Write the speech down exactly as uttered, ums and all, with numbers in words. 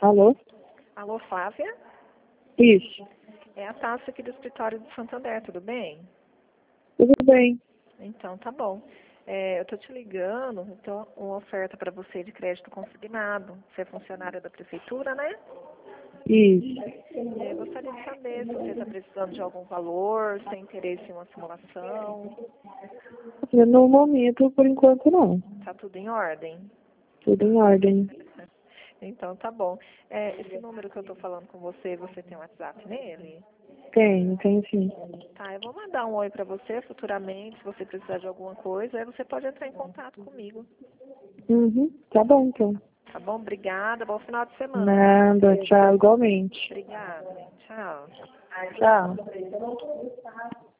Alô? Alô, Flávia? Isso. É a Tássia aqui do escritório do Santander, tudo bem? Tudo bem. Então, tá bom. É, eu tô te ligando, então, uma oferta para você de crédito consignado. Você é funcionária da prefeitura, né? Isso. E eu gostaria de saber se você está precisando de algum valor, se tem interesse em uma simulação. No momento, por enquanto, não. Tá tudo em ordem? Tudo em ordem. Então, tá bom. É, esse número que eu tô falando com você, você tem um WhatsApp nele? Tem, tem sim. Tá, eu vou mandar um oi para você futuramente, se você precisar de alguma coisa, aí você pode entrar em contato comigo. Uhum. Tá bom, então. Tá bom? Obrigada, bom final de semana. Nada. Tchau, igualmente. Obrigada, tchau. Tchau.